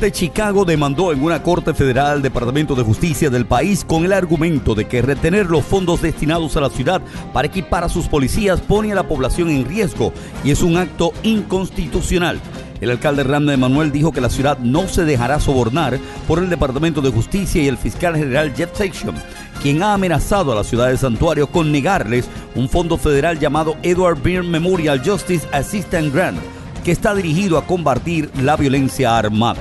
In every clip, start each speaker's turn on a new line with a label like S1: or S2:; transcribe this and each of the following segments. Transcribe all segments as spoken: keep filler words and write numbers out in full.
S1: de Chicago demandó en una corte federal al Departamento de Justicia del país con el argumento de que retener los fondos destinados a la ciudad para equipar a sus policías pone a la población en riesgo y es un acto inconstitucional. El alcalde Rahm Emanuel dijo que la ciudad no se dejará sobornar por el Departamento de Justicia y el fiscal general Jeff Sessions, quien ha amenazado a la ciudad de Santuario con negarles un fondo federal llamado Edward Byrne Memorial Justice Assistance Grant, que está dirigido a combatir la violencia armada.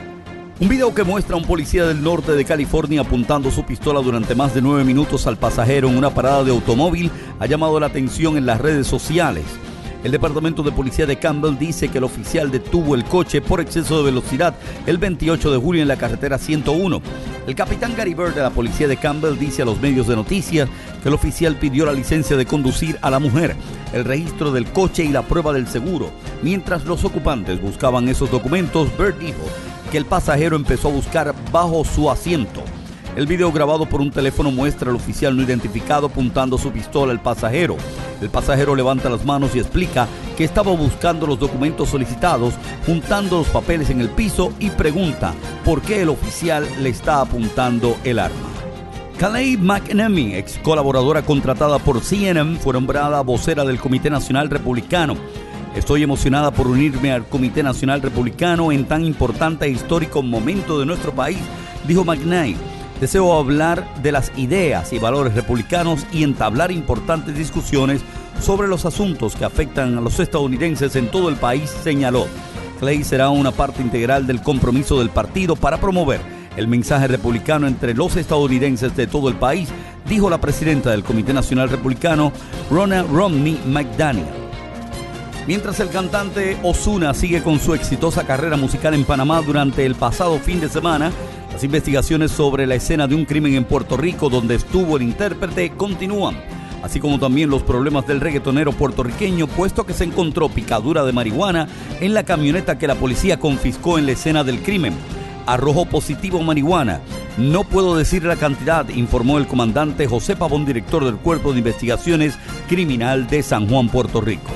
S1: Un video que muestra a un policía del norte de California apuntando su pistola durante más de nueve minutos al pasajero en una parada de automóvil ha llamado la atención en las redes sociales. El Departamento de Policía de Campbell dice que el oficial detuvo el coche por exceso de velocidad el veintiocho de julio en la carretera ciento uno. El capitán Gary Bird de la Policía de Campbell dice a los medios de noticias que el oficial pidió la licencia de conducir a la mujer, el registro del coche y la prueba del seguro. Mientras los ocupantes buscaban esos documentos, Bird dijo que el pasajero empezó a buscar bajo su asiento. El video grabado por un teléfono muestra al oficial no identificado apuntando su pistola al pasajero. El pasajero levanta las manos y explica que estaba buscando los documentos solicitados, juntando los papeles en el piso y pregunta por qué el oficial le está apuntando el arma. Kayleigh McEnany, ex colaboradora contratada por C N N, fue nombrada vocera del Comité Nacional Republicano. Estoy emocionada por unirme al Comité Nacional Republicano en tan importante e histórico momento de nuestro país, dijo McEnany. Deseo hablar de las ideas y valores republicanos y entablar importantes discusiones sobre los asuntos que afectan a los estadounidenses en todo el país, señaló. Clay será una parte integral del compromiso del partido para promover el mensaje republicano entre los estadounidenses de todo el país, dijo la presidenta del Comité Nacional Republicano, Ronna Romney McDaniel. Mientras el cantante Ozuna sigue con su exitosa carrera musical en Panamá durante el pasado fin de semana, las investigaciones sobre la escena de un crimen en Puerto Rico donde estuvo el intérprete continúan, así como también los problemas del reggaetonero puertorriqueño, puesto que se encontró picadura de marihuana en la camioneta que la policía confiscó en la escena del crimen. Arrojó positivo marihuana. No puedo decir la cantidad, informó el comandante José Pavón, director del Cuerpo de Investigaciones Criminal de San Juan, Puerto Rico.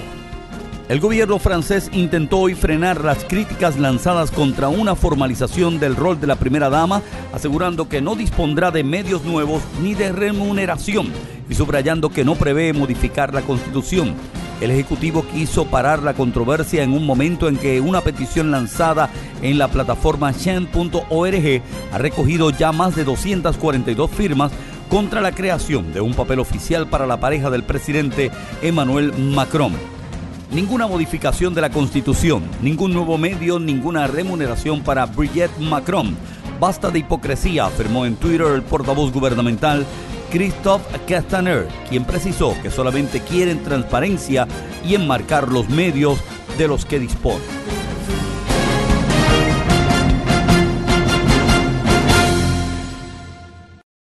S1: El gobierno francés intentó hoy frenar las críticas lanzadas contra una formalización del rol de la primera dama, asegurando que no dispondrá de medios nuevos ni de remuneración y subrayando que no prevé modificar la Constitución. El Ejecutivo quiso parar la controversia en un momento en que una petición lanzada en la plataforma change punto org ha recogido ya más de doscientas cuarenta y dos firmas contra la creación de un papel oficial para la pareja del presidente Emmanuel Macron. Ninguna modificación de la Constitución, ningún nuevo medio, ninguna remuneración para Brigitte Macron. Basta de hipocresía, afirmó en Twitter el portavoz gubernamental Christophe Castaner, quien precisó que solamente quieren transparencia y enmarcar los medios de los que disponen.